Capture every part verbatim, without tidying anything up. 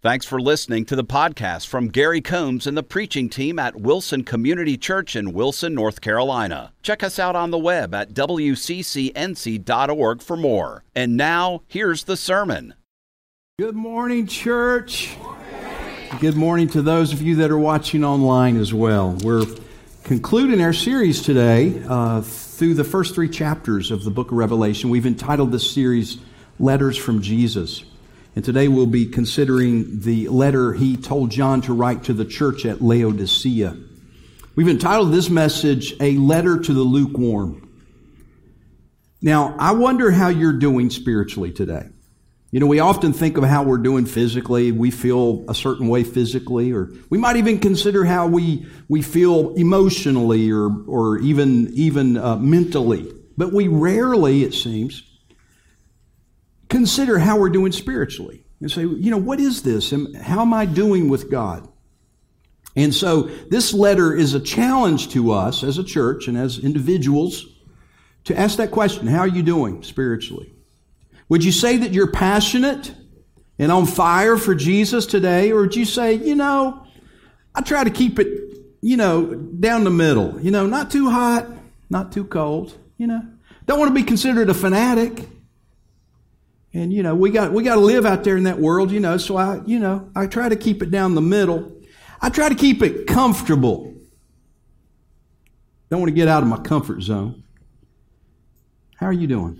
Thanks for listening to the podcast from Gary Combs and the preaching team at Wilson Community Church in Wilson, North Carolina. Check us out on the web at W C C N C dot org for more. And now, here's the sermon. Good morning, church. Good morning to those of you that are watching online as well. We're concluding our series today uh, through the first three chapters of the book of Revelation. We've entitled this series, Letters from Jesus. And today we'll be considering the letter he told John to write to the church at Laodicea. We've entitled this message, A Letter to the Lukewarm. Now, I wonder how you're doing spiritually today. You know, we often think of how we're doing physically. We feel a certain way physically, or we might even consider how we we feel emotionally or or even, even uh, mentally. But we rarely, it seems, consider how we're doing spiritually and say, you know, what is this? And how am I doing with God? And so this letter is a challenge to us as a church and as individuals to ask that question. How are you doing spiritually? Would you say that you're passionate and on fire for Jesus today? Or would you say, you know, I try to keep it, you know, down the middle, you know, not too hot, not too cold, you know, don't want to be considered a fanatic. And, you know, we got we got to live out there in that world, you know, so I, you know, I try to keep it down the middle. I try to keep it comfortable. Don't want to get out of my comfort zone. How are you doing?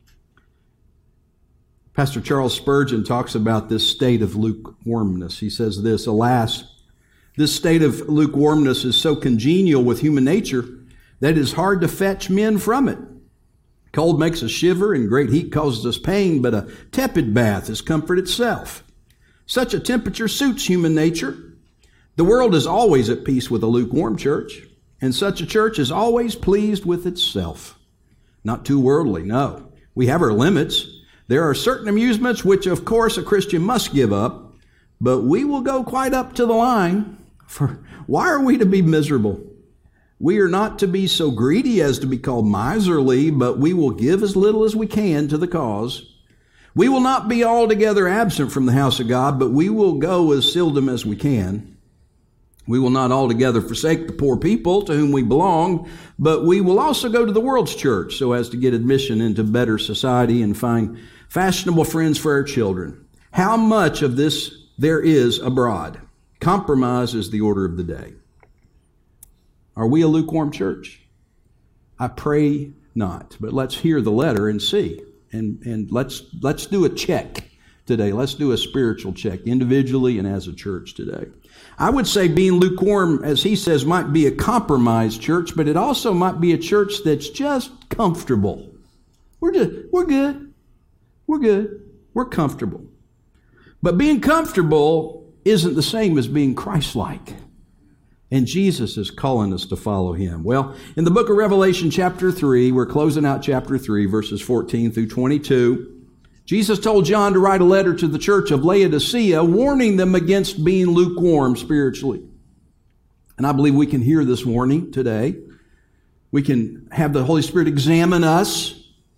Pastor Charles Spurgeon talks about this state of lukewarmness. He says this, alas, this state of lukewarmness is so congenial with human nature that it is hard to fetch men from it. Cold makes us shiver, and great heat causes us pain, but a tepid bath is comfort itself. Such a temperature suits human nature. The world is always at peace with a lukewarm church, and such a church is always pleased with itself. Not too worldly, no. We have our limits. There are certain amusements which, of course, a Christian must give up, but we will go quite up to the line. For why are we to be miserable? We are not to be so greedy as to be called miserly, but we will give as little as we can to the cause. We will not be altogether absent from the house of God, but we will go as seldom as we can. We will not altogether forsake the poor people to whom we belong, but we will also go to the world's church so as to get admission into better society and find fashionable friends for our children. How much of this there is abroad? Compromise is the order of the day. Are we a lukewarm church? I pray not, but let's hear the letter and see. And and let's let's do a check today. Let's do a spiritual check individually and as a church today. I would say being lukewarm, as he says, might be a compromised church, but it also might be a church that's just comfortable. We're just, we're good. We're good. We're comfortable. But being comfortable isn't the same as being Christ-like. And Jesus is calling us to follow him. Well, in the book of Revelation chapter three, we're closing out chapter three, verses fourteen through twenty-two. Jesus told John to write a letter to the church of Laodicea, warning them against being lukewarm spiritually. And I believe we can hear this warning today. We can have the Holy Spirit examine us.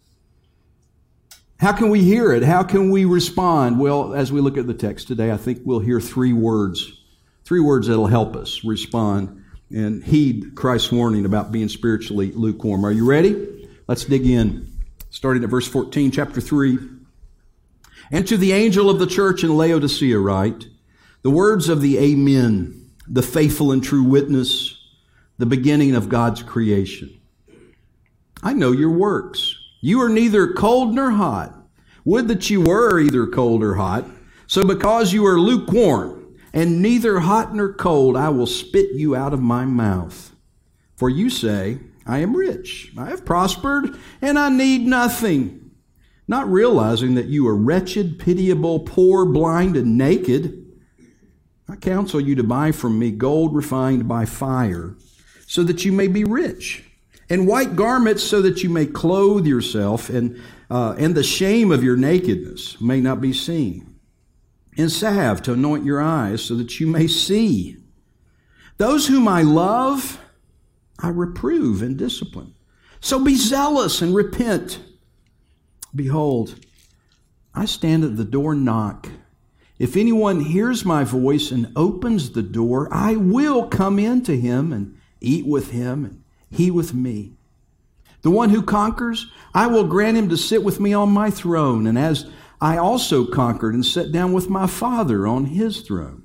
How can we hear it? How can we respond? Well, as we look at the text today, I think we'll hear three words. Three words that'll help us respond and heed Christ's warning about being spiritually lukewarm. Are you ready? Let's dig in. Starting at verse fourteen, chapter three. And to the angel of the church in Laodicea write, the words of the Amen, the faithful and true witness, the beginning of God's creation. I know your works. You are neither cold nor hot. Would that you were either cold or hot. So because you are lukewarm, and neither hot nor cold, I will spit you out of my mouth. For you say, I am rich, I have prospered, and I need nothing. Not realizing that you are wretched, pitiable, poor, blind, and naked. I counsel you to buy from me gold refined by fire, so that you may be rich, and white garments so that you may clothe yourself, and, uh, and the shame of your nakedness may not be seen. And salve to anoint your eyes so that you may see. Those whom I love, I reprove and discipline. So be zealous and repent. Behold, I stand at the door and knock. If anyone hears my voice and opens the door, I will come in to him and eat with him and he with me. The one who conquers, I will grant him to sit with me on my throne, and as I also conquered and sat down with my Father on his throne.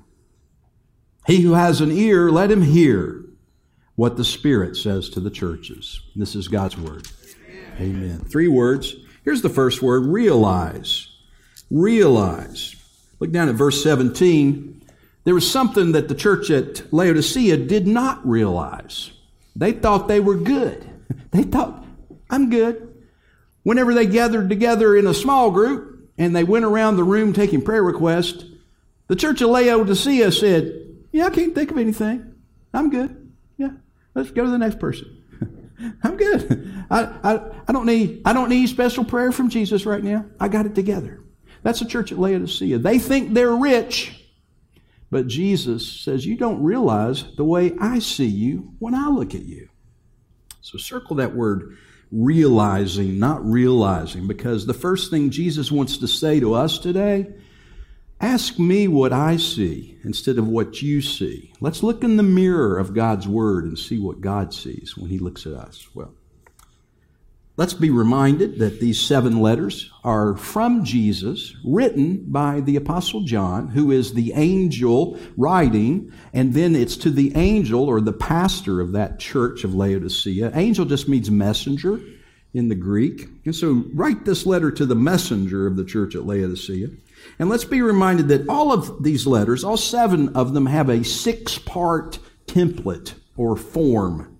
He who has an ear, let him hear what the Spirit says to the churches. This is God's word. Amen. Amen. Three words. Here's the first word, realize. Realize. Look down at verse seventeen. There was something that the church at Laodicea did not realize. They thought they were good. They thought, I'm good. Whenever they gathered together in a small group and they went around the room taking prayer requests, the church of Laodicea said, yeah, I can't think of anything. I'm good. Yeah, let's go to the next person. I'm good. I, I, I don't need I don't need special prayer from Jesus right now. I got it together. That's the church at Laodicea. They think they're rich, but Jesus says, you don't realize the way I see you when I look at you. So circle that word, realizing, not realizing, because the first thing Jesus wants to say to us today, ask me what I see instead of what you see. Let's look in the mirror of God's Word and see what God sees when He looks at us. Well, let's be reminded that these seven letters are from Jesus, written by the Apostle John, who is the angel writing, and then it's to the angel or the pastor of that church of Laodicea. Angel just means messenger in the Greek. And so write this letter to the messenger of the church at Laodicea. And let's be reminded that all of these letters, all seven of them, have a six-part template or form.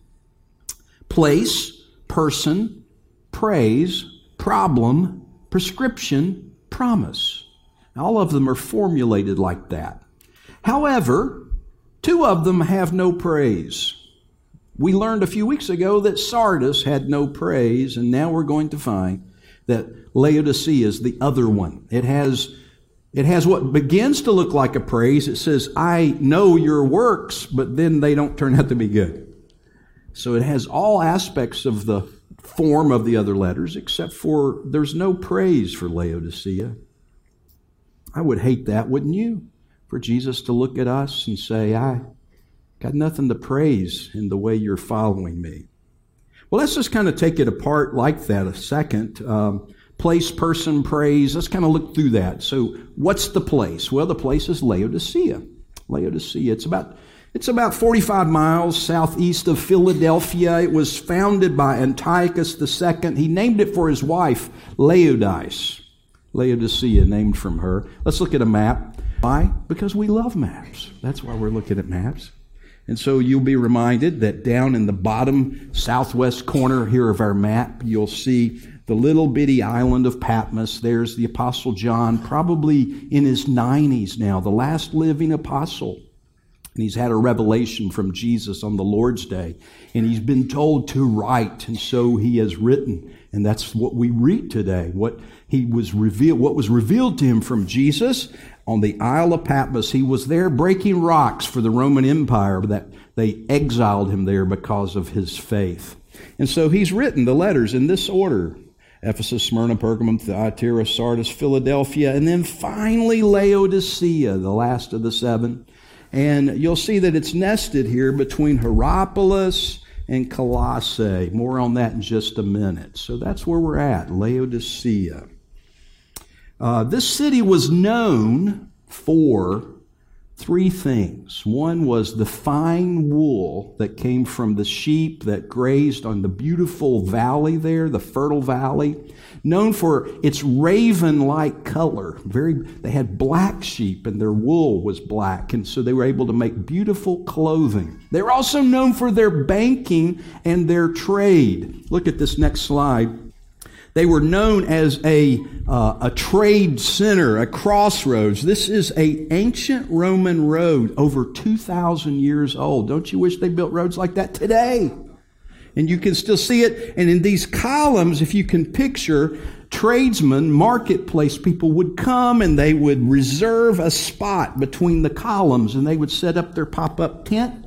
Place, person, praise, problem, prescription, promise. All of them are formulated like that. However, two of them have no praise. We learned a few weeks ago that Sardis had no praise, and now we're going to find that Laodicea is the other one. It has It has what begins to look like a praise. It says, I know your works, but then they don't turn out to be good. So it has all aspects of the form of the other letters, except for there's no praise for Laodicea. I would hate that, wouldn't you? For Jesus to look at us and say, I got nothing to praise in the way you're following me. Well, let's just kind of take it apart like that a second. Um, Place, person, praise. Let's kind of look through that. So what's the place? Well, the place is Laodicea. Laodicea. It's about it's about forty-five miles southeast of Philadelphia. It was founded by Antiochus the Second. He named it for his wife, Laodice. Laodicea, named from her. Let's look at a map. Why? Because we love maps. That's why we're looking at maps. And so you'll be reminded that down in the bottom southwest corner here of our map, you'll see the little bitty island of Patmos. There's the Apostle John, probably in his nineties now, the last living apostle. And he's had a revelation from Jesus on the Lord's Day. And he's been told to write, and so he has written. And that's what we read today. What he was revealed, what was revealed to him from Jesus on the Isle of Patmos. He was there breaking rocks for the Roman Empire, that they exiled him there because of his faith. And so he's written the letters in this order: Ephesus, Smyrna, Pergamum, Thyatira, Sardis, Philadelphia, and then finally Laodicea, the last of the seven. And you'll see that it's nested here between Hierapolis and Colossae. More on that in just a minute. So that's where we're at, Laodicea. Uh, this city was known for three things. One was the fine wool that came from the sheep that grazed on the beautiful valley there, the fertile valley. Known for its raven-like color. Very, they had black sheep and their wool was black, and so they were able to make beautiful clothing. They were also known for their banking and their trade. Look at this next slide. They were known as a uh, a trade center, a crossroads. This is an ancient Roman road, over two thousand years old. Don't you wish they built roads like that today? And you can still see it. And in these columns, if you can picture, tradesmen, marketplace people would come and they would reserve a spot between the columns, and they would set up their pop-up tent,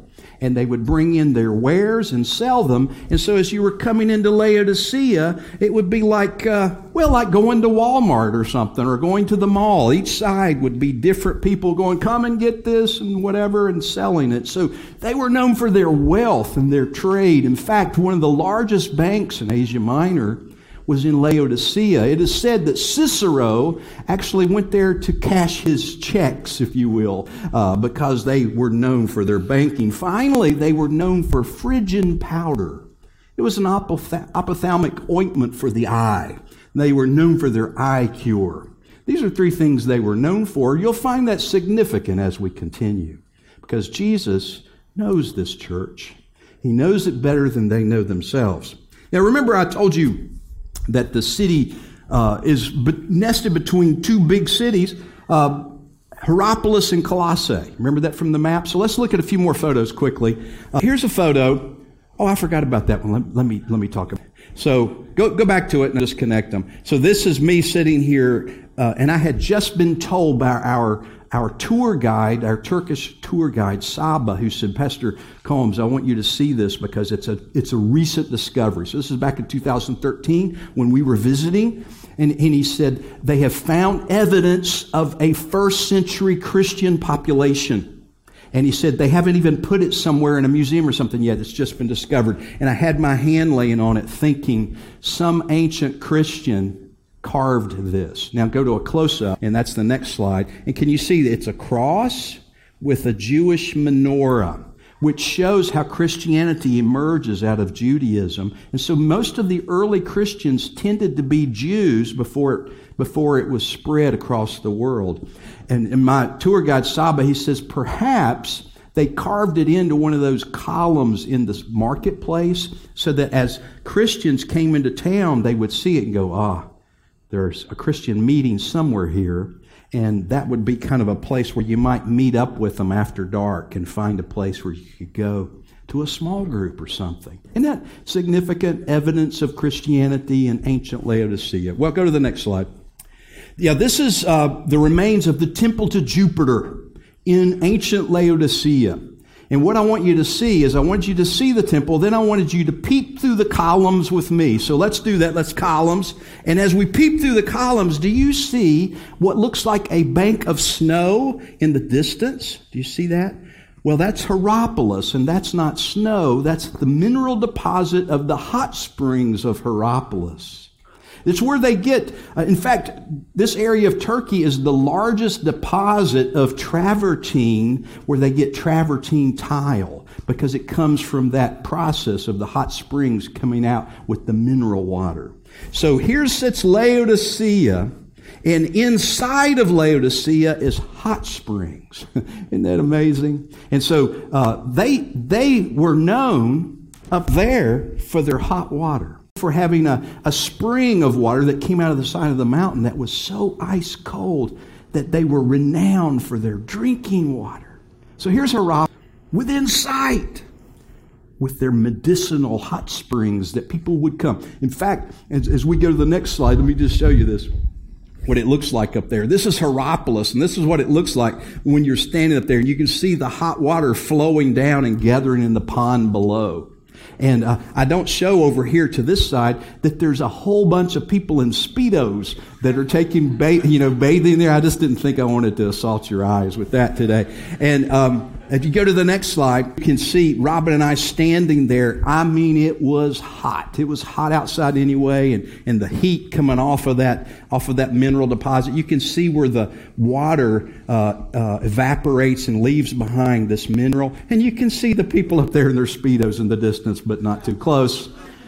and they would bring in their wares and sell them. And so as you were coming into Laodicea, it would be like, uh, well, like going to Walmart or something, or going to the mall. Each side would be different people going, come and get this and whatever, and selling it. So they were known for their wealth and their trade. In fact, one of the largest banks in Asia Minor was in Laodicea. It is said that Cicero actually went there to cash his checks, if you will, uh, because they were known for their banking. Finally, they were known for Phrygian powder. It was an ophtha- ophthalmic ointment for the eye. They were known for their eye cure. These are three things they were known for. You'll find that significant as we continue, because Jesus knows this church. He knows it better than they know themselves. Now, remember I told you that the city uh, is be- nested between two big cities, uh, Hierapolis and Colossae. Remember that from the map? So let's look at a few more photos quickly. Uh, here's a photo. Oh, I forgot about that one. Let, let me let me talk about it. So go go back to it and just connect them. So this is me sitting here, uh, and I had just been told by our Our tour guide, our Turkish tour guide, Saba, who said, Pastor Combs, I want you to see this because it's a it's a recent discovery. So this is back in two thousand thirteen when we were visiting. And, and he said, they have found evidence of a first century Christian population. And he said, they haven't even put it somewhere in a museum or something yet. It's just been discovered. And I had my hand laying on it thinking, some ancient Christian carved this. Now go to a close-up, and that's the next slide. And can you see that it's a cross with a Jewish menorah, which shows how Christianity emerges out of Judaism. And so most of the early Christians tended to be Jews before it, before it was spread across the world. And, and my tour guide, Saba, he says perhaps they carved it into one of those columns in the marketplace so that as Christians came into town, they would see it and go, ah, there's a Christian meeting somewhere here, and that would be kind of a place where you might meet up with them after dark and find a place where you could go to a small group or something. Isn't that significant evidence of Christianity in ancient Laodicea? Well, go to the next slide. Yeah, this is uh, the remains of the temple to Jupiter in ancient Laodicea. And what I want you to see is I want you to see the temple. Then I wanted you to peep through the columns with me. So let's do that. Let's columns. And as we peep through the columns, do you see what looks like a bank of snow in the distance? Do you see that? Well, that's Hierapolis, and that's not snow. That's the mineral deposit of the hot springs of Hierapolis. It's where they get, uh, in fact, this area of Turkey is the largest deposit of travertine, where they get travertine tile, because it comes from that process of the hot springs coming out with the mineral water. So here sits Laodicea, and inside of Laodicea is hot springs. Isn't that amazing? And so uh, they they were known up there for their hot water, for having a, a spring of water that came out of the side of the mountain that was so ice cold that they were renowned for their drinking water. So here's Hierapolis within sight with their medicinal hot springs that people would come. In fact, as, as we go to the next slide, let me just show you this, what it looks like up there. This is Hierapolis, and this is what it looks like when you're standing up there, and you can see the hot water flowing down and gathering in the pond below. And uh, I don't show over here to this side that there's a whole bunch of people in Speedos that are taking, ba- you know, bathing there. I just didn't think I wanted to assault your eyes with that today. And um, if you go to the next slide, you can see Robin and I standing there. I mean, it was hot. It was hot outside anyway, and, and the heat coming off of that off of that mineral deposit. You can see where the water uh, uh, evaporates and leaves behind this mineral, and you can see the people up there in their Speedos in the distance, but not too close.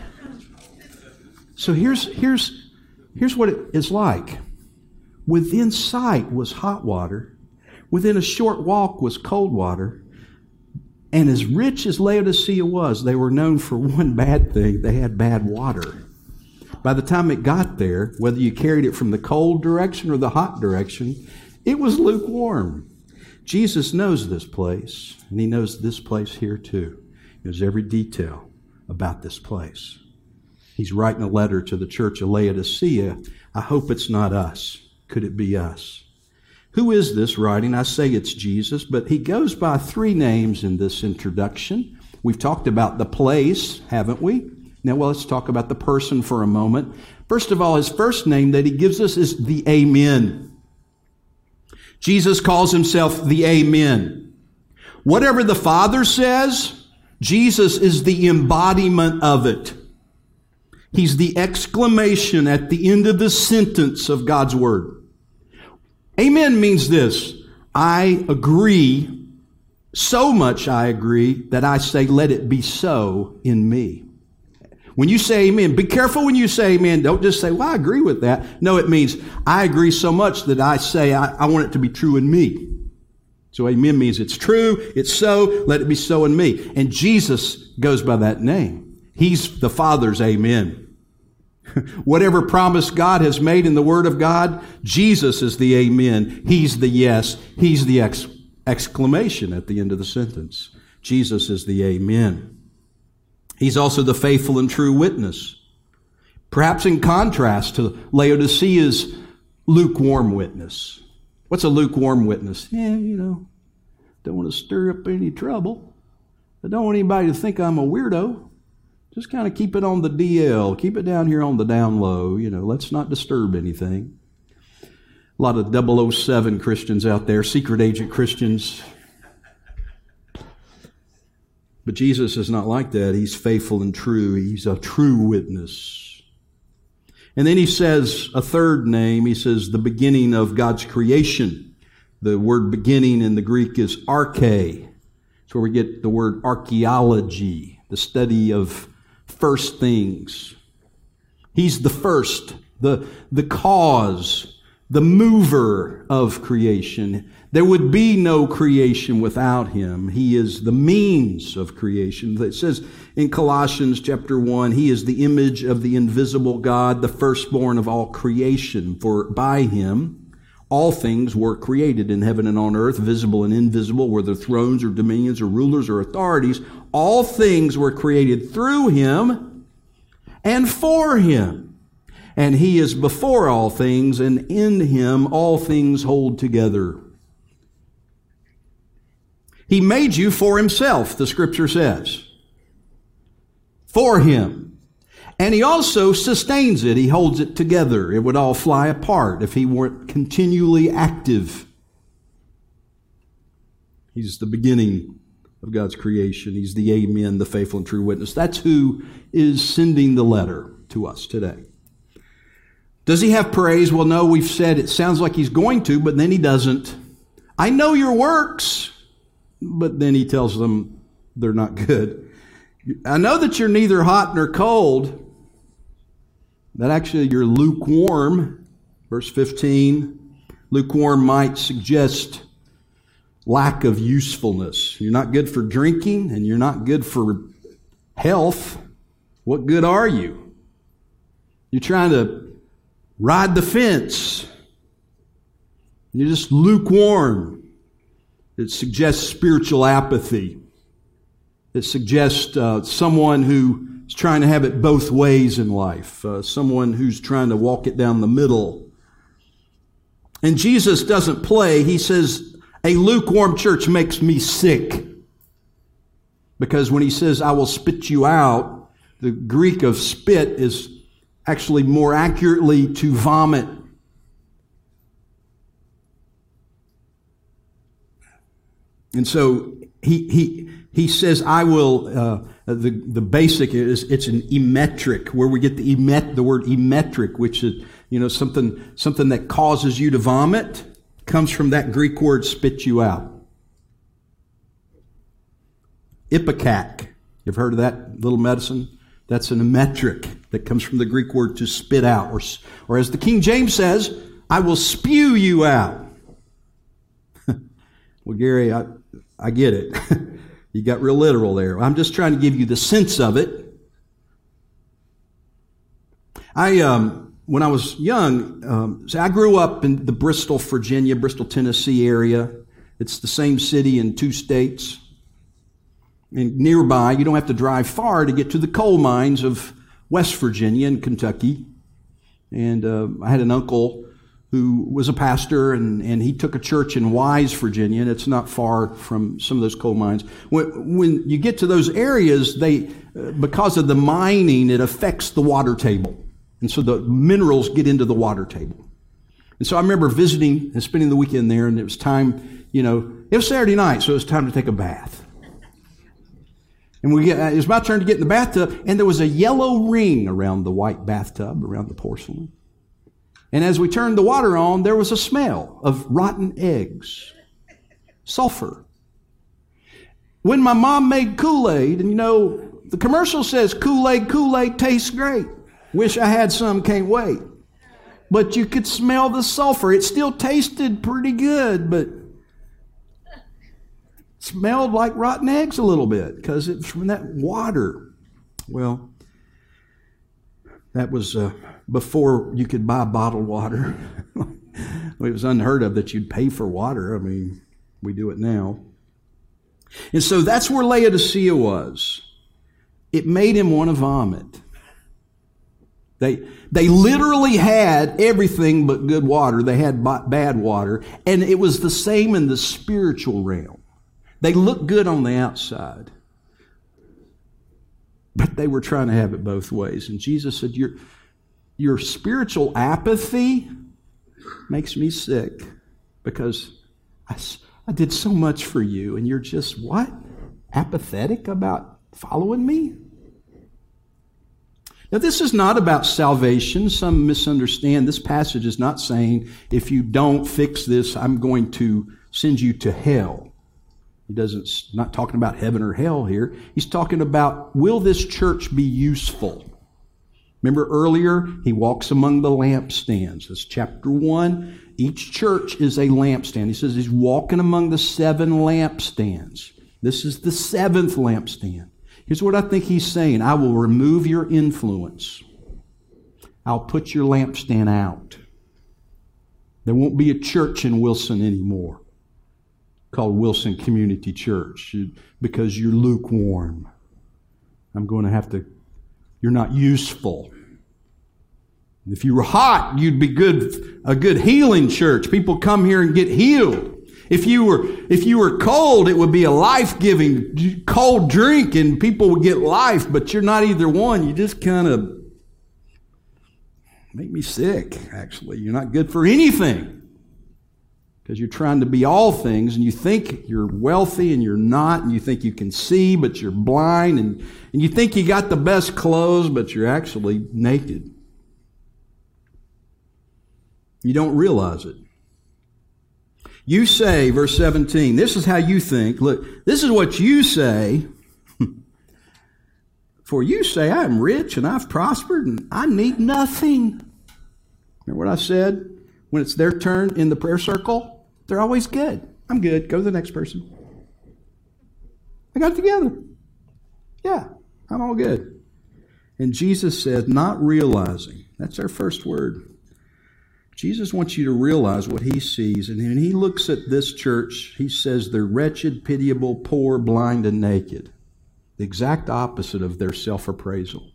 So here's here's here's what it is like. Within sight was hot water. Within a short walk was cold water. And as rich as Laodicea was, they were known for one bad thing. They had bad water. By the time it got there, whether you carried it from the cold direction or the hot direction, it was lukewarm. Jesus knows this place, and he knows this place here too. He knows every detail about this place. He's writing a letter to the church of Laodicea. I hope it's not us. Could it be us? Who is this writing? I say it's Jesus, but he goes by three names in this introduction. We've talked about the place, haven't we? Now, well, let's talk about the person for a moment. First of all, his first name that he gives us is the Amen. Jesus calls himself the Amen. Whatever the Father says, Jesus is the embodiment of it. He's the exclamation at the end of the sentence of God's Word. Amen means this: I agree, so much I agree, that I say, let it be so in me. When you say amen, be careful when you say amen. Don't just say, well, I agree with that. No, it means I agree so much that I say I, I want it to be true in me. So amen means it's true, it's so, let it be so in me. And Jesus goes by that name. He's the Father's amen. Whatever promise God has made in the Word of God, Jesus is the amen. He's the yes. He's the ex- exclamation at the end of the sentence. Jesus is the amen. He's also the faithful and true witness. Perhaps in contrast to Laodicea's lukewarm witness. What's a lukewarm witness? Yeah, you know, don't want to stir up any trouble. I don't want anybody to think I'm a weirdo. Just kind of keep it on the D L. Keep it down here on the down low. You know, let's not disturb anything. A lot of double oh seven Christians out there, secret agent Christians. But Jesus is not like that. He's faithful and true. He's a true witness. And then he says a third name. He says the beginning of God's creation. The word beginning in the Greek is arche. It's where we get the word archaeology, the study of first things. He's the first, the, the cause, the mover of creation. There would be no creation without him. He is the means of creation. It says in Colossians chapter one, he is the image of the invisible God, the firstborn of all creation. For by him all things were created in heaven and on earth, visible and invisible, whether thrones or dominions or rulers or authorities. All things were created through him and for him. And he is before all things, and in him all things hold together. He made you for himself, the scripture says. For him. And he also sustains it. He holds it together. It would all fly apart if he weren't continually active. He's the beginning of God's creation. He's the Amen, the faithful and true witness. That's who is sending the letter to us today. Does he have praise? Well, no, we've said it sounds like he's going to, but then he doesn't. I know your works, but then he tells them they're not good. I know that you're neither hot nor cold, that actually you're lukewarm. Verse fifteen, lukewarm might suggest lack of usefulness. You're not good for drinking and you're not good for health. What good are you? You're trying to ride the fence. You're just lukewarm. It suggests spiritual apathy. It suggests uh, someone who is trying to have it both ways in life. Uh, someone who's trying to walk it down the middle. And Jesus doesn't play. He says, a lukewarm church makes me sick. Because when he says, I will spit you out, the Greek of spit is actually more accurately to vomit. And so he he he says, I will, uh, the, the basic is, it's an emetric, where we get the emet, the word emetric, which is, you know, something, something that causes you to vomit, comes from that Greek word, spit you out. Ipecac. You've heard of that little medicine? That's an emetric that comes from the Greek word to spit out. Or, or as the King James says, I will spew you out. Well, Gary, I, I get it. You got real literal there. I'm just trying to give you the sense of it. I, um, when I was young, um, so I grew up in the Bristol, Virginia, Bristol, Tennessee area. It's the same city in two states. And nearby, you don't have to drive far to get to the coal mines of West Virginia and Kentucky. And uh, I had an uncle who who was a pastor, and, and he took a church in Wise, Virginia, and it's not far from some of those coal mines. When, when you get to those areas, they, uh, because of the mining, it affects the water table. And so the minerals get into the water table. And so I remember visiting and spending the weekend there, and it was time, you know, it was Saturday night, so it was time to take a bath. And we get, it was my turn to get in the bathtub, and there was a yellow ring around the white bathtub, around the porcelain. And as we turned the water on, there was a smell of rotten eggs, sulfur. When my mom made Kool-Aid, and you know, the commercial says Kool-Aid, Kool-Aid tastes great. Wish I had some, can't wait. But you could smell the sulfur. It still tasted pretty good, but smelled like rotten eggs a little bit because it's from that water. Well, that was uh, before you could buy bottled water. It was unheard of that you'd pay for water. I mean, we do it now. And so that's where Laodicea was. It made him want to vomit. They, they literally had everything but good water. They had bad water. And it was the same in the spiritual realm. They looked good on the outside, but they were trying to have it both ways. And Jesus said, your, your spiritual apathy makes me sick because I, I did so much for you, and you're just, what? Apathetic about following me? Now, this is not about salvation. Some misunderstand. This passage is not saying, if you don't fix this, I'm going to send you to hell. He doesn't, not talking about heaven or hell here. He's talking about, will this church be useful? Remember earlier, he walks among the lampstands. That's chapter one. Each church is a lampstand. He says he's walking among the seven lampstands. This is the seventh lampstand. Here's what I think he's saying. I will remove your influence. I'll put your lampstand out. There won't be a church in Wilson anymore called Wilson Community Church because you're lukewarm. I'm going to have to, you're not useful. If you were hot, you'd be good, a good healing church. People come here and get healed. If you were, if you were cold, it would be a life-giving cold drink and people would get life, but you're not either one. You just kind of make me sick, actually. You're not good for anything because you're trying to be all things and you think you're wealthy and you're not, and you think you can see, but you're blind, and, and you think you got the best clothes, but you're actually naked. You don't realize it. You say, verse seventeen, this is how you think. Look, this is what you say. For you say, I am rich and I've prospered and I need nothing. Remember what I said? When it's their turn in the prayer circle, they're always good. I'm good. Go to the next person. I got it together. Yeah, I'm all good. And Jesus said, not realizing. That's our first word. Jesus wants you to realize what he sees. And when he looks at this church, he says they're wretched, pitiable, poor, blind, and naked. The exact opposite of their self-appraisal.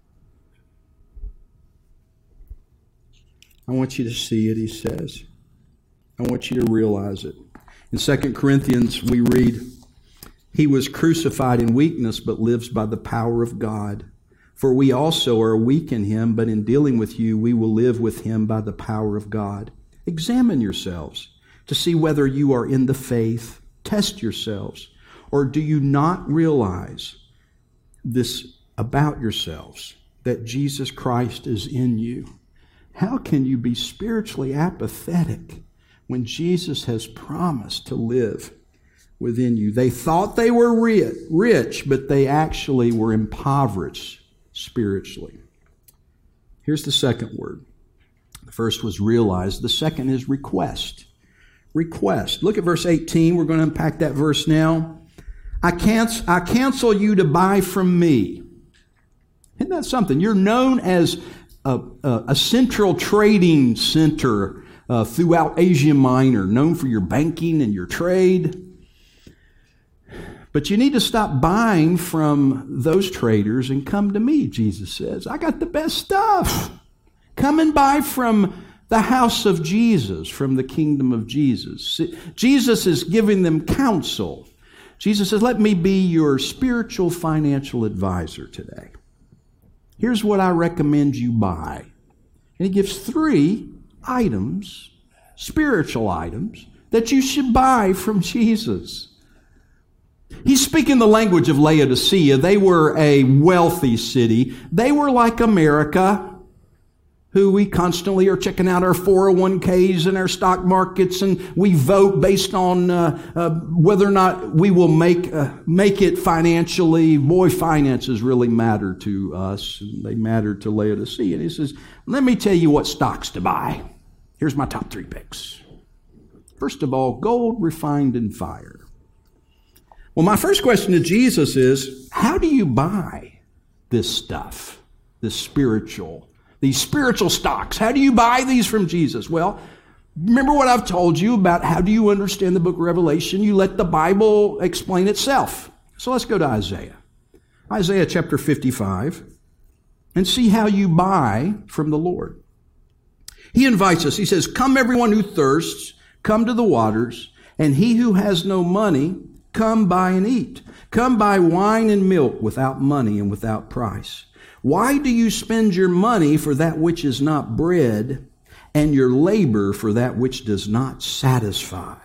I want you to see it, he says. I want you to realize it. In Second Corinthians, we read, he was crucified in weakness, but lives by the power of God. For we also are weak in him, but in dealing with you, we will live with him by the power of God. Examine yourselves to see whether you are in the faith. Test yourselves. Or do you not realize this about yourselves, that Jesus Christ is in you? How can you be spiritually apathetic when Jesus has promised to live within you? They thought they were rich, but they actually were impoverished spiritually. Here's the second word. The first was realize. The second is request. Request. Look at verse eighteen. We're going to unpack that verse now. I cancel, I cancel you to buy from me. Isn't that something? You're known as a, a, a central trading center uh, throughout Asia Minor, known for your banking and your trade. But you need to stop buying from those traders and come to me, Jesus says. I got the best stuff. Come and buy from The house of Jesus from the kingdom of Jesus. Jesus is giving them counsel. Jesus says, let me be your spiritual financial advisor today. Here's what I recommend you buy. And he gives three items, spiritual items, that you should buy from Jesus. He's speaking the language of Laodicea. They were a wealthy city. They were like America, who we constantly are checking out our four oh one k's and our stock markets, and we vote based on uh, uh, whether or not we will make uh, make it financially. Boy, finances really matter to us, and they matter to Laodicea. And he says, let me tell you what stocks to buy. Here's my top three picks. First of all, gold refined in fire. Well, my first question to Jesus is, how do you buy this stuff, this spiritual These spiritual stocks? How do you buy these from Jesus? Well, remember what I've told you about how do you understand the book of Revelation? You let the Bible explain itself. So let's go to Isaiah. Isaiah chapter fifty-five, and see how you buy from the Lord. He invites us. He says, come everyone who thirsts, come to the waters, and he who has no money, come buy and eat. Come buy wine and milk without money and without price. Why do you spend your money for that which is not bread, and your labor for that which does not satisfy?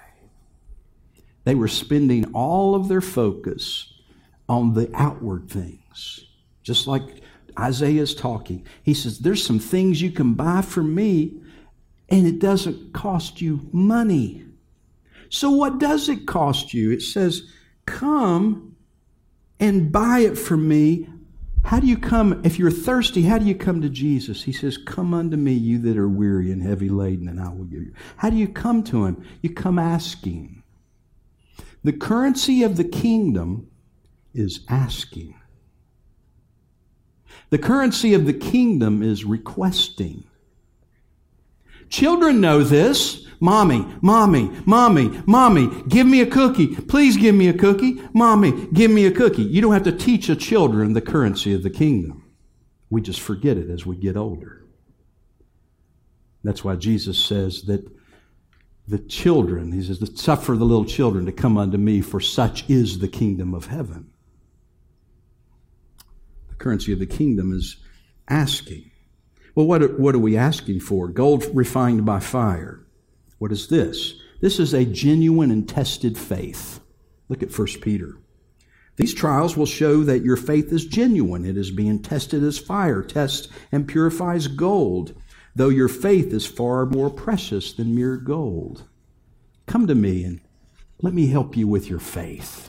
They were spending all of their focus on the outward things. Just like Isaiah is talking. He says, there's some things you can buy from me, and it doesn't cost you money. So what does it cost you? It says, come and buy it from me. How do you come? If you're thirsty, how do you come to Jesus? He says, come unto me, you that are weary and heavy laden, and I will give you. How do you come to him? You come asking. The currency of the kingdom is asking. The currency of the kingdom is requesting. Children know this. Mommy, mommy, mommy, mommy, give me a cookie. Please give me a cookie. Mommy, give me a cookie. You don't have to teach a children the currency of the kingdom. We just forget it as we get older. That's why Jesus says that the children, he says, suffer the little children to come unto me, for such is the kingdom of heaven. The currency of the kingdom is asking. Well, what are, what are we asking for? Gold refined by fire. What is this? This is a genuine and tested faith. Look at First Peter. These trials will show that your faith is genuine. It is being tested as fire tests and purifies gold, though your faith is far more precious than mere gold. Come to me and let me help you with your faith.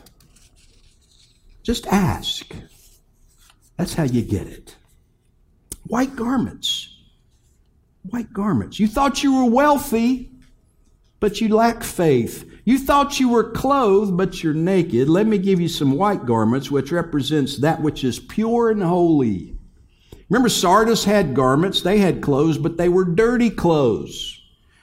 Just ask. That's how you get it. White garments. White garments. You thought you were wealthy, but you lack faith. You thought you were clothed, but you're naked. Let me give you some white garments, which represents that which is pure and holy. Remember, Sardis had garments. They had clothes, but they were dirty clothes.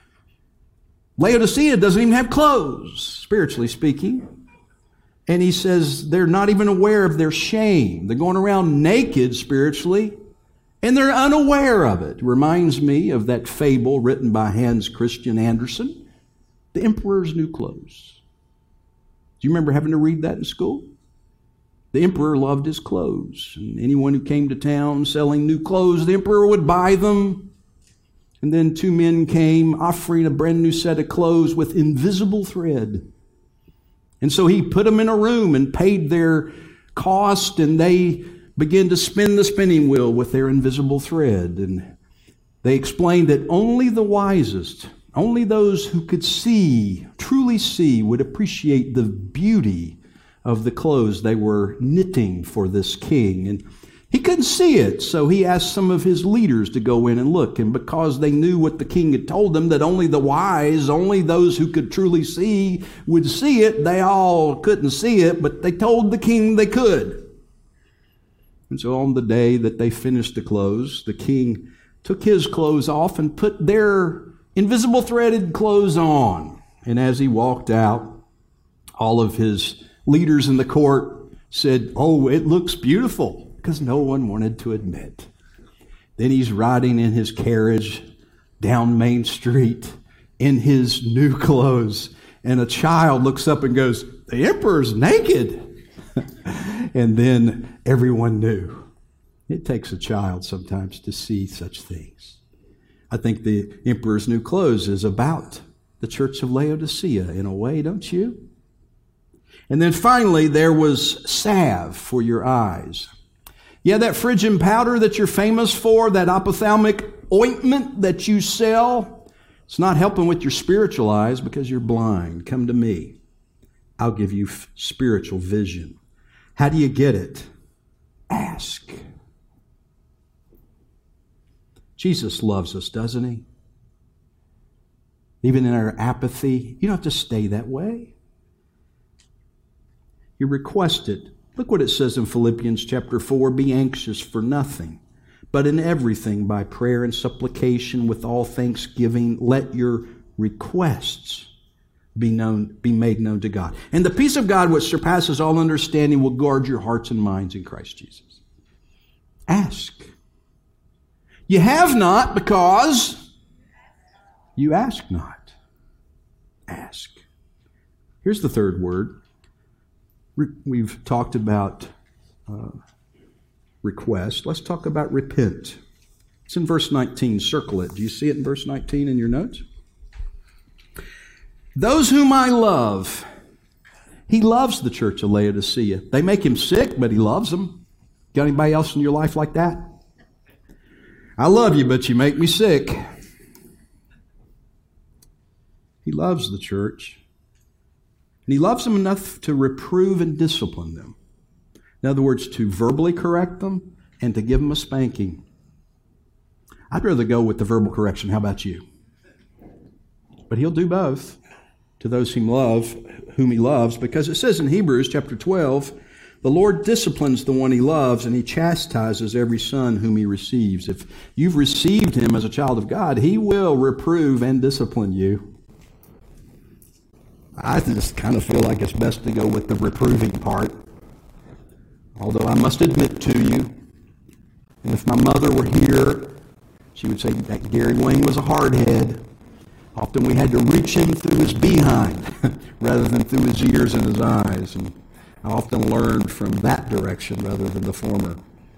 Laodicea doesn't even have clothes, spiritually speaking. And he says they're not even aware of their shame. They're going around naked spiritually, and they're unaware of it. It reminds me of that fable written by Hans Christian Andersen, The Emperor's New Clothes. Do you remember having to read that in school? The emperor loved his clothes. And anyone who came to town selling new clothes, the emperor would buy them. And then two men came offering a brand new set of clothes with invisible thread. And so he put them in a room and paid their cost, and they began to spin the spinning wheel with their invisible thread. And they explained that only the wisest, only those who could see, truly see, would appreciate the beauty of the clothes they were knitting for this king. And he couldn't see it, so he asked some of his leaders to go in and look. And because they knew what the king had told them, that only the wise, only those who could truly see would see it, they all couldn't see it, but they told the king they could. And so on the day that they finished the clothes, the king took his clothes off and put their invisible threaded clothes on. And as he walked out, all of his leaders in the court said, "Oh, it looks beautiful," because no one wanted to admit. Then he's riding in his carriage down Main Street in his new clothes, and a child looks up and goes, "The emperor's naked." And then everyone knew. It takes a child sometimes to see such things. I think the emperor's new clothes is about the church of Laodicea in a way, don't you? And then finally, there was salve for your eyes. Yeah, that Phrygian powder that you're famous for, that ophthalmic ointment that you sell, it's not helping with your spiritual eyes because you're blind. Come to me. I'll give you f- spiritual vision. How do you get it? Ask. Jesus loves us, doesn't he? Even in our apathy, you don't have to stay that way. You request it. Look what it says in Philippians chapter four, be anxious for nothing, but in everything by prayer and supplication with all thanksgiving, let your requests be known, be made known to God. And the peace of God which surpasses all understanding will guard your hearts and minds in Christ Jesus. Ask. You have not because you ask not. Ask. Here's the third word. We've talked about uh, request. Let's talk about repent. It's in verse nineteen. Circle it. Do you see it in verse nineteen in your notes? Those whom I love, he loves the church of Laodicea. They make him sick, but he loves them. Got anybody else in your life like that? I love you, but you make me sick. He loves the church. And he loves them enough to reprove and discipline them. In other words, to verbally correct them and to give them a spanking. I'd rather go with the verbal correction. How about you? But he'll do both to those whom love, whom he loves, because it says in Hebrews chapter twelve, the Lord disciplines the one he loves, and he chastises every son whom he receives. If you've received him as a child of God, he will reprove and discipline you. I just kind of feel like it's best to go with the reproving part. Although I must admit to you, and if my mother were here, she would say that Gary Wayne was a hardhead. Often we had to reach him through his behind rather than through his ears and his eyes. And I often learned from that direction rather than the former.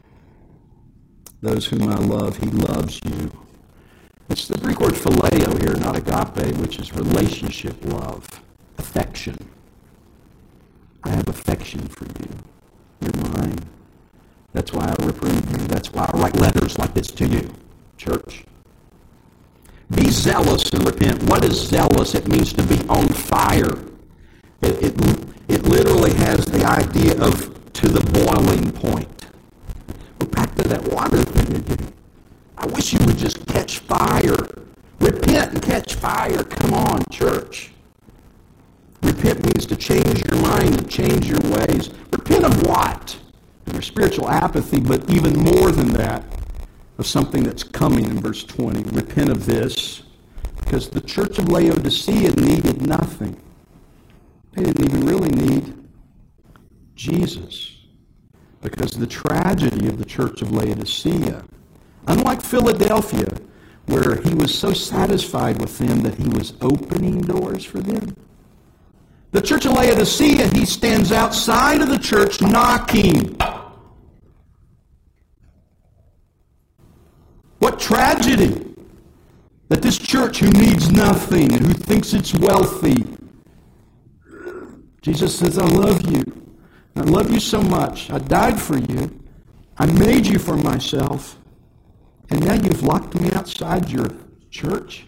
Those whom I love, he loves you. It's the Greek word phileo here, not agape, which is relationship love, affection. I have affection for you. You're mine. That's why I reprove you. That's why I write letters like this to you, church. Be zealous and repent. What is zealous? It means to be on fire. It, it, it literally has the idea of to the boiling point. We're back to that water thing again. I wish you would just catch fire. Repent and catch fire. Come on, church. Repent means to change your mind and change your ways. Repent of what? Of your spiritual apathy, but even more than that, of something that's coming in verse twenty. Repent of this, because the church of Laodicea needed nothing. They didn't even really need Jesus. Because the tragedy of the church of Laodicea, unlike Philadelphia, where he was so satisfied with them that he was opening doors for them, the church of Laodicea, he stands outside of the church knocking. What tragedy that this church who needs nothing and who thinks it's wealthy, Jesus says, I love you. I love you so much. I died for you. I made you for myself. And now you've locked me outside your church.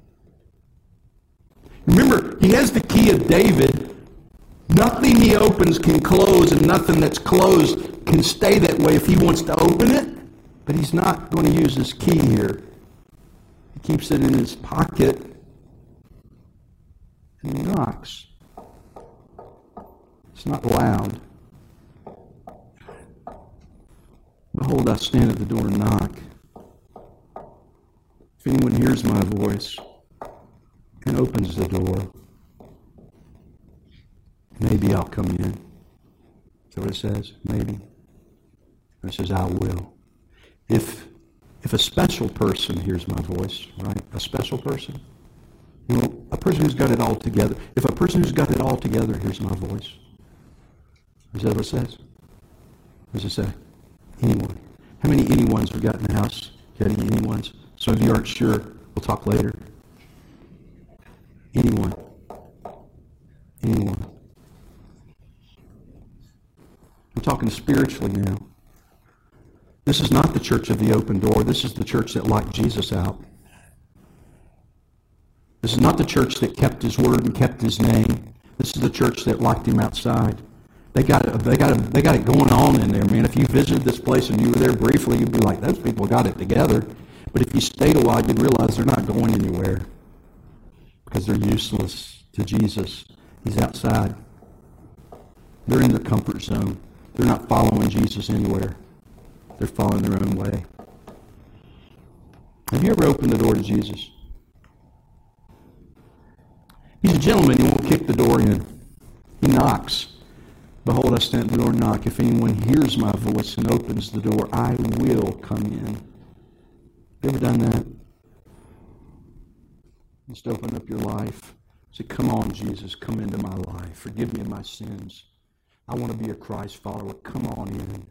Remember, he has the key of David. Nothing he opens can close, and nothing that's closed can stay that way if he wants to open it. But he's not going to use his key here. He keeps it in his pocket and he knocks. It's not loud. Behold, I stand at the door and knock. If anyone hears my voice and opens the door, maybe I'll come in. Is that what it says? Maybe. It says, I will. If If a special person hears my voice, right? A special person. You know, a person who's got it all together. If a person who's got it all together hears my voice. Is that what it says? What does it say? Anyone. How many anyones we got in the house? Got any anyones? Some of you aren't sure. We'll talk later. Anyone. Anyone. I'm talking spiritually now. This is not the church of the open door. This is the church that locked Jesus out. This is not the church that kept his word and kept his name. This is the church that locked him outside. They got it, they got it, they got it going on in there, man. If you visited this place and you were there briefly, you'd be like, those people got it together. But if you stayed a while, you'd realize they're not going anywhere because they're useless to Jesus. He's outside. They're in their comfort zone. They're not following Jesus anywhere. They're following their own way. Have you ever opened the door to Jesus? He's a gentleman. He won't kick the door in. He knocks. Behold, I stand at the door and knock. If anyone hears my voice and opens the door, I will come in. You ever done that? Just open up your life. Say, come on, Jesus, come into my life. Forgive me of my sins. I want to be a Christ follower. Come on in.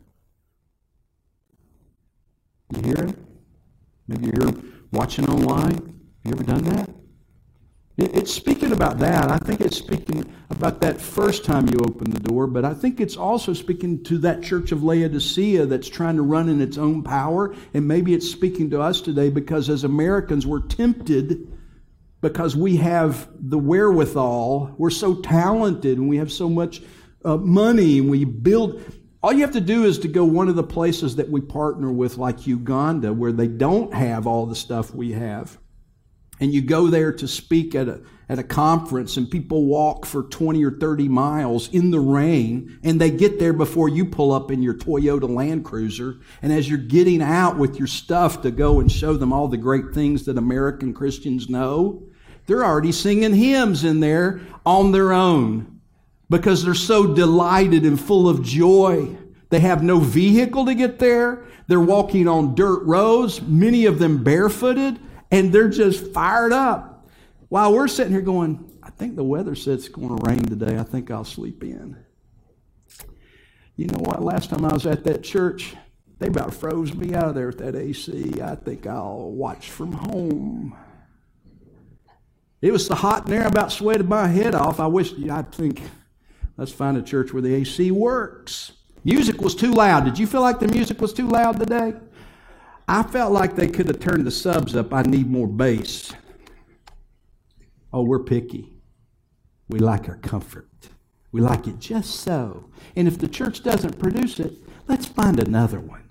You hear him? Maybe you're watching online. Have you ever done that? It's speaking about that. I think it's speaking about that first time you open the door, but I think it's also speaking to that church of Laodicea that's trying to run in its own power, and maybe it's speaking to us today because as Americans we're tempted because we have the wherewithal, we're so talented, and we have so much uh, money, and we build. All you have to do is to go one of the places that we partner with, like Uganda, where they don't have all the stuff we have. And you go there to speak at a at a conference, and people walk for twenty or thirty miles in the rain, and they get there before you pull up in your Toyota Land Cruiser. And as you're getting out with your stuff to go and show them all the great things that American Christians know, they're already singing hymns in there on their own because they're so delighted and full of joy. They have no vehicle to get there. They're walking on dirt roads, many of them barefooted. And they're just fired up. While we're sitting here going, I think the weather said it's going to rain today. I think I'll sleep in. You know what? Last time I was at that church, they about froze me out of there with that A C. I think I'll watch from home. It was so hot in there, I about sweated my head off. I wish, I think, let's find a church where the A C works. Music was too loud. Did you feel like the music was too loud today? I felt like they could have turned the subs up. I need more bass. Oh, we're picky. We like our comfort. We like it just so. And if the church doesn't produce it, let's find another one.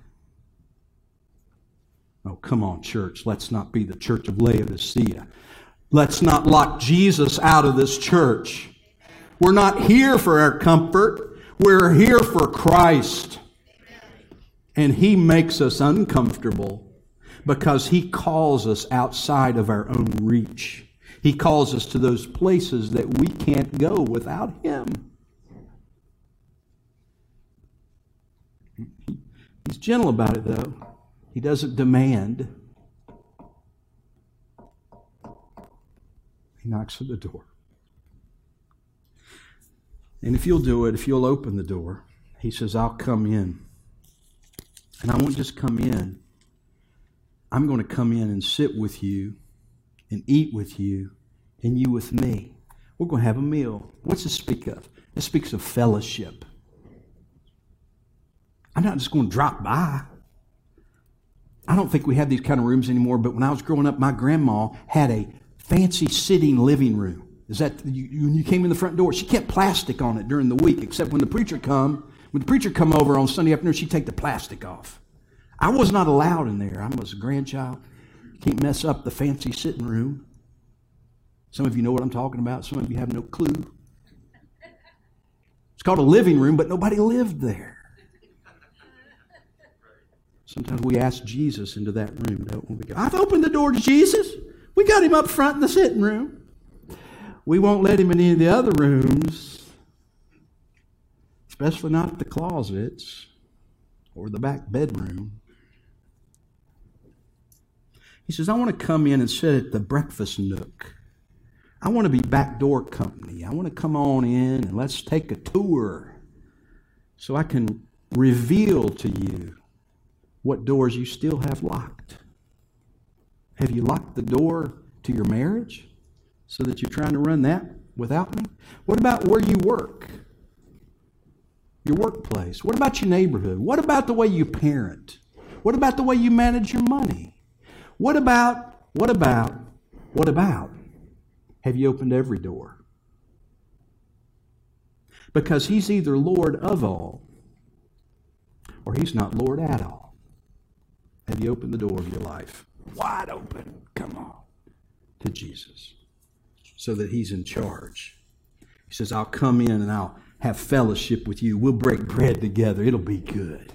Oh, come on, church. Let's not be the church of Laodicea. Let's not lock Jesus out of this church. We're not here for our comfort. We're here for Christ. And He makes us uncomfortable because He calls us outside of our own reach. He calls us to those places that we can't go without Him. He's gentle about it, though. He doesn't demand. He knocks at the door. And if you'll do it, if you'll open the door, He says, I'll come in. And I won't just come in. I'm going to come in and sit with you and eat with you and you with me. We're going to have a meal. What's this speak of? It speaks of fellowship. I'm not just going to drop by. I don't think we have these kind of rooms anymore, but when I was growing up, my grandma had a fancy sitting living room. Is that, you, when you came in the front door, she kept plastic on it during the week, except when the preacher come. When the preacher come over on Sunday afternoon, she'd take the plastic off. I was not allowed in there. I was a grandchild. Can't mess up the fancy sitting room. Some of you know what I'm talking about. Some of you have no clue. It's called a living room, but nobody lived there. Sometimes we ask Jesus into that room, don't we? Go, I've opened the door to Jesus. We got Him up front in the sitting room. We won't let Him in any of the other rooms. Especially not the closets or the back bedroom. He says, I want to come in and sit at the breakfast nook. I want to be backdoor company. I want to come on in and let's take a tour so I can reveal to you what doors you still have locked. Have you locked the door to your marriage so that you're trying to run that without me? What about where you work? Your workplace? What about your neighborhood? What about the way you parent? What about the way you manage your money? What about, what about, what about? Have you opened every door? Because He's either Lord of all or He's not Lord at all. Have you opened the door of your life wide open, come on, to Jesus so that He's in charge? He says, I'll come in and I'll have fellowship with you. We'll break bread together. It'll be good.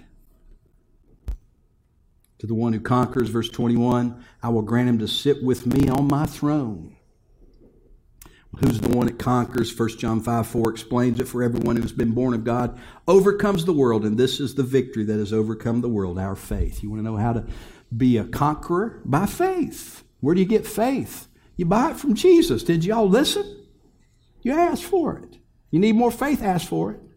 To the one who conquers, verse twenty-one, I will grant him to sit with me on my throne. Who's the one that conquers? First John five four explains it. For everyone who's been born of God overcomes the world, and this is the victory that has overcome the world, our faith. You want to know how to be a conqueror? By faith. Where do you get faith? You buy it from Jesus. Did y'all listen? You ask for it. You need more faith? Ask for it.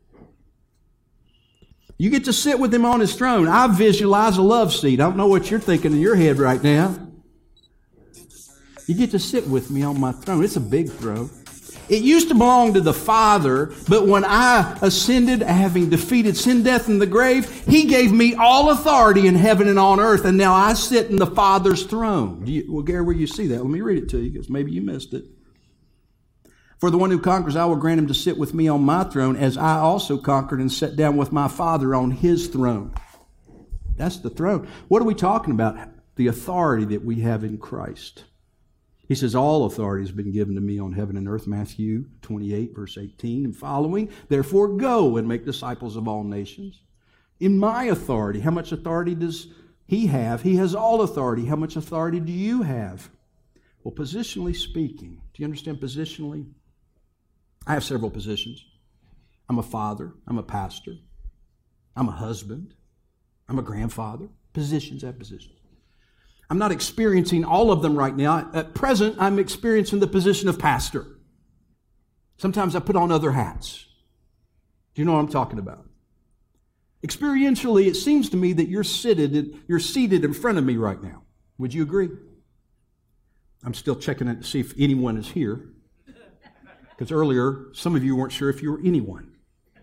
You get to sit with Him on His throne. I visualize a love seat. I don't know what you're thinking in your head right now. You get to sit with me on my throne. It's a big throne. It used to belong to the Father, but when I ascended, having defeated sin, death, and the grave, He gave me all authority in heaven and on earth, and now I sit in the Father's throne. Do you, well, Gary, where you see that? Let me read it to you, because maybe you missed it. For the one who conquers, I will grant him to sit with me on my throne, as I also conquered and sat down with my Father on His throne. That's the throne. What are we talking about? The authority that we have in Christ. He says, all authority has been given to me on heaven and earth, Matthew twenty-eight, verse eighteen and following. Therefore go and make disciples of all nations. In my authority, how much authority does He have? He has all authority. How much authority do you have? Well, positionally speaking, do you understand positionally? I have several positions. I'm a father. I'm a pastor. I'm a husband. I'm a grandfather. Positions have positions. I'm not experiencing all of them right now. At present, I'm experiencing the position of pastor. Sometimes I put on other hats. Do you know what I'm talking about? Experientially, it seems to me that you're seated, you're seated in front of me right now. Would you agree? I'm still checking it to see if anyone is here. Because earlier, some of you weren't sure if you were anyone.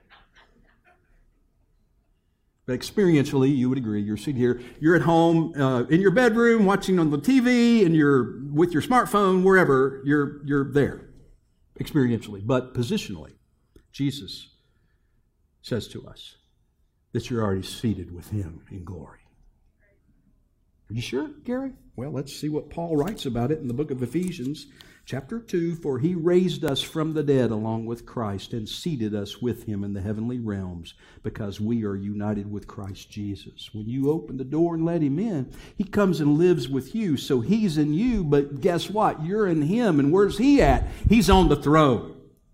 But experientially, you would agree. You're seated here. You're at home, uh, in your bedroom, watching on the T V, and you're with your smartphone, wherever. You're you're there, experientially. But positionally, Jesus says to us that you're already seated with Him in glory. Are you sure, Gary? Well, let's see what Paul writes about it in the book of Ephesians, chapter two. For He raised us from the dead along with Christ and seated us with Him in the heavenly realms, because we are united with Christ Jesus. When you open the door and let Him in, He comes and lives with you. So He's in you, but guess what? You're in Him. And where's He at? He's on the throne.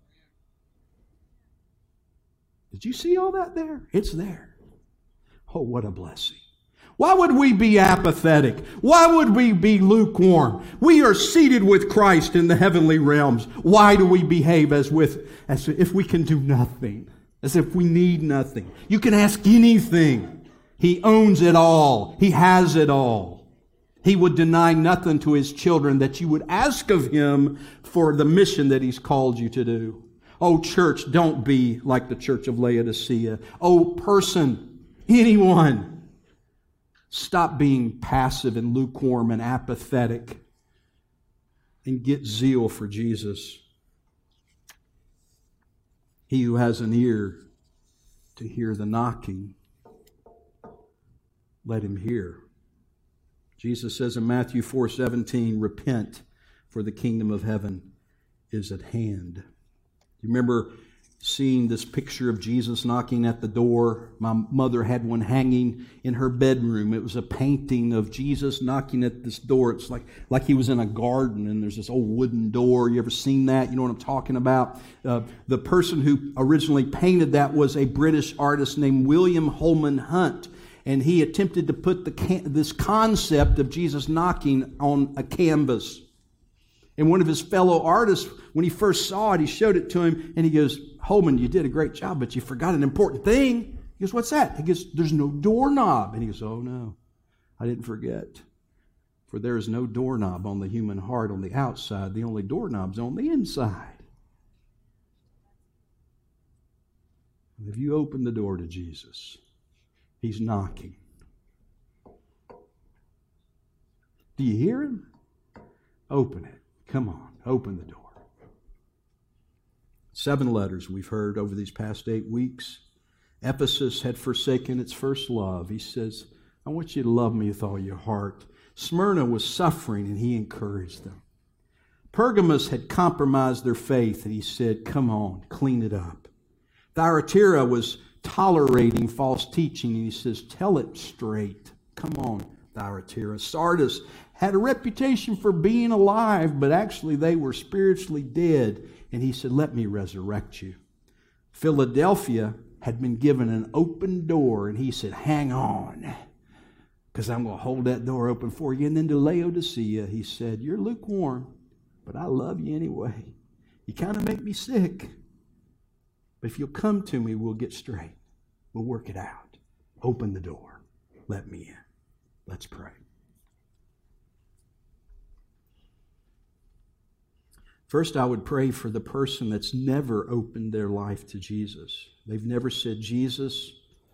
Did you see all that there? It's there. Oh, what a blessing. Why would we be apathetic? Why would we be lukewarm? We are seated with Christ in the heavenly realms. Why do we behave as with as if we can do nothing? As if we need nothing? You can ask anything. He owns it all. He has it all. He would deny nothing to His children that you would ask of Him for the mission that He's called you to do. Oh, church, don't be like the church of Laodicea. Oh, person, anyone, stop being passive and lukewarm and apathetic and get zeal for Jesus. He who has an ear to hear the knocking, let him hear. Jesus says in Matthew four seventeen, repent, for the kingdom of heaven is at hand. You remember seeing this picture of Jesus knocking at the door? My mother had one hanging in her bedroom. It was a painting of Jesus knocking at this door. It's like, like He was in a garden and there's this old wooden door. You ever seen that? You know what I'm talking about? Uh, the person who originally painted that was a British artist named William Holman Hunt. and he attempted to put the can- this concept of Jesus knocking on a canvas. And one of his fellow artists, when he first saw it, he showed it to him, and he goes, Holman, you did a great job, but you forgot an important thing. He goes, what's that? He goes, there's no doorknob. And he goes, oh no, I didn't forget. For there is no doorknob on the human heart on the outside. The only doorknob's on the inside. And if you open the door to Jesus, he's knocking. Do you hear him? Open it. Come on, open the door. Seven letters we've heard over these past eight weeks. Ephesus had forsaken its first love. He says, I want you to love me with all your heart. Smyrna was suffering, and he encouraged them. Pergamos had compromised their faith, and he said, come on, clean it up. Thyatira was tolerating false teaching, and he says, tell it straight. Come on, Thyatira. Sardis had a reputation for being alive, but actually they were spiritually dead, and he said, let me resurrect you. Philadelphia had been given an open door, and he said, hang on, because I'm going to hold that door open for you. And then to Laodicea, he said, you're lukewarm, but I love you anyway. You kind of make me sick. But if you'll come to me, we'll get straight. We'll work it out. Open the door. Let me in. Let's pray. First, I would pray for the person that's never opened their life to Jesus. They've never said, Jesus,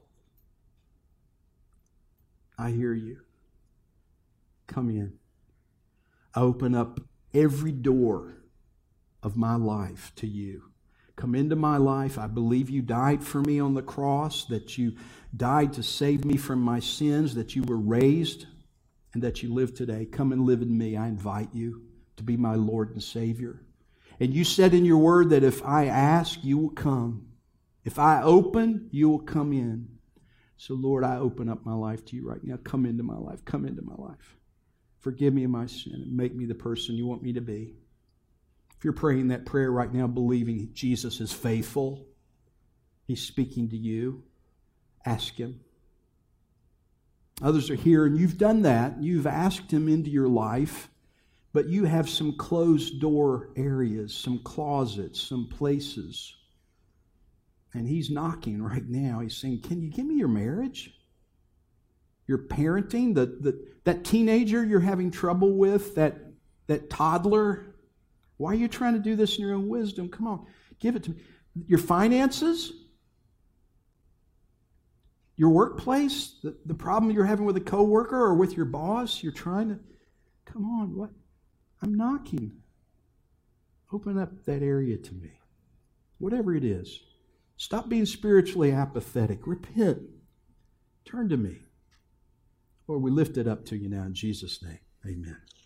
I hear you. Come in. I open up every door of my life to you. Come into my life. I believe you died for me on the cross, that you died to save me from my sins, that you were raised, and that you live today. Come and live in me. I invite you to be my Lord and Savior. And you said in your word that if I ask, you will come. If I open, you will come in. So, Lord, I open up my life to you right now. Come into my life. Come into my life. Forgive me of my sin and make me the person you want me to be. If you're praying that prayer right now, believing Jesus is faithful, he's speaking to you, ask him. Others are here and you've done that. You've asked him into your life, but you have some closed door areas, some closets, some places. And he's knocking right now. He's saying, can you give me your marriage? Your parenting, the, the, that teenager you're having trouble with, that, that toddler. Why are you trying to do this in your own wisdom? Come on, give it to me. Your finances? Your workplace? The, the problem you're having with a coworker or with your boss? You're trying to, come on, what? I'm knocking. Open up that area to me. Whatever it is. Stop being spiritually apathetic. Repent. Turn to me. Lord, we lift it up to you now in Jesus' name. Amen.